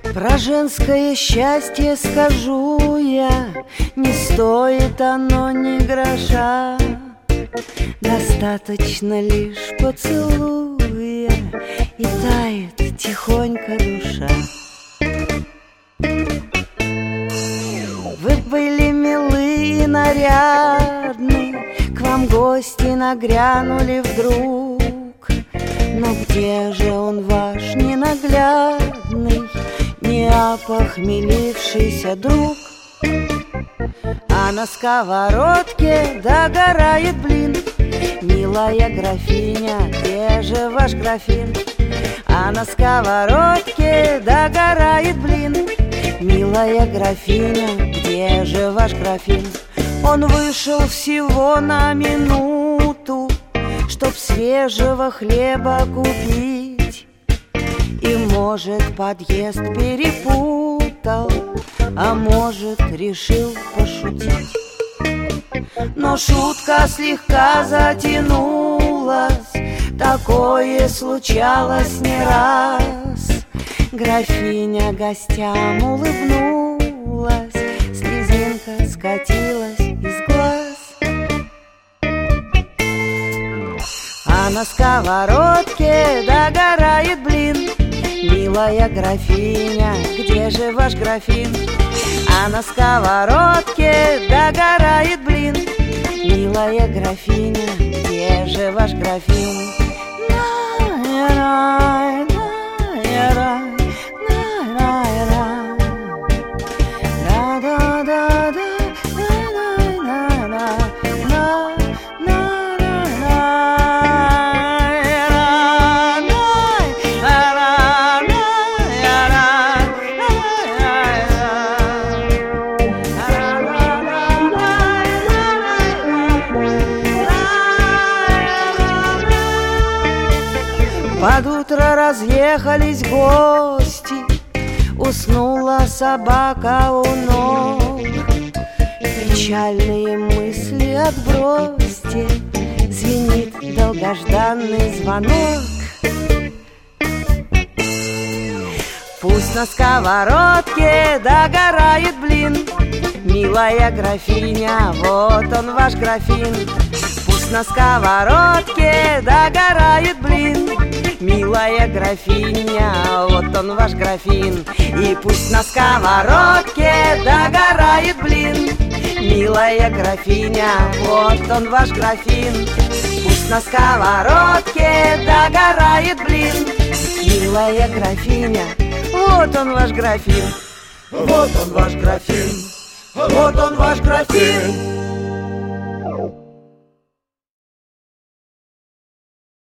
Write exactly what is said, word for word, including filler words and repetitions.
Про женское счастье скажу я, не стоит оно ни гроша. Достаточно лишь поцелуя, и тает тихонько душа. Вы были милы и нарядны, к вам гости нагрянули вдруг. Но где же он ваш ненаглядный, не опохмелившийся друг? А на сковородке догорает блин. Милая графиня, где же ваш графин? А на сковородке догорает блин. Милая графиня, где же ваш графин? Он вышел всего на минуту, чтоб свежего хлеба купить. И, может, подъезд перепутал, а может, решил пошутить. Но шутка слегка затянулась, такое случалось не раз. Графиня гостям улыбнулась, слезинка скатилась из глаз. А на сковородке догорает блин. Милая графиня, где же ваш графин? А на сковородке догорает блин. Милая графиня, где же ваш графин? На-на-на, на-на-на, на-на-на, да-да-да-да, на-на-на-на, под утро разъехались гости, уснула собака у ног. Печальные мысли отбросьте, звенит долгожданный звонок. Пусть на сковородке догорает блин. Милая графиня, вот он ваш графин. Пусть на сковородке догорает блин. Милая графиня, вот он ваш графин. И пусть на сковородке догорает блин. Милая графиня, вот он ваш графин. Пусть на сковородке догорает блин. Милая графиня, вот он ваш графин. Вот он ваш графин, вот он ваш графин.